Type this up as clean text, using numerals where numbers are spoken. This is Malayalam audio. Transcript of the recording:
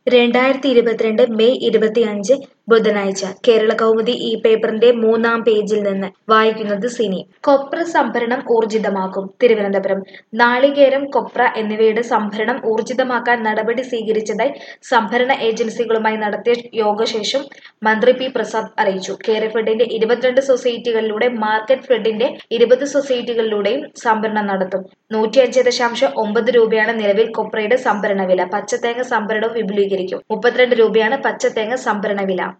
മെയ് 25 ബുധനാഴ്ച കേരള കൗമുദി ഈ പേപ്പറിന്റെ മൂന്നാം പേജിൽ നിന്ന് വായിക്കുന്നത് സിനി. കൊപ്ര സംഭരണം ഊർജിതമാക്കും തിരുവനന്തപുരം. നാളികേരം, കൊപ്ര എന്നിവയുടെ സംഭരണം ഊർജിതമാക്കാൻ നടപടി സ്വീകരിച്ചതായി സംഭരണ ഏജൻസികളുമായി നടത്തിയ യോഗശേഷം മന്ത്രി പി പ്രസാദ് അറിയിച്ചു. കേരഫെഡിന്റെ 22 സൊസൈറ്റികളിലൂടെ മാർക്കറ്റ് ഫെഡിന്റെ 20 സൊസൈറ്റികളിലൂടെയും സംഭരണം നടത്തും. 105.9 രൂപയാണ് നിലവിൽ കൊപ്രയുടെ സംഭരണ വില. പച്ചത്തേങ്ങ സംഭരണവും വിപുലീകരിക്കും. 32 രൂപയാണ് പച്ചത്തേങ്ങ സംഭരണ വില.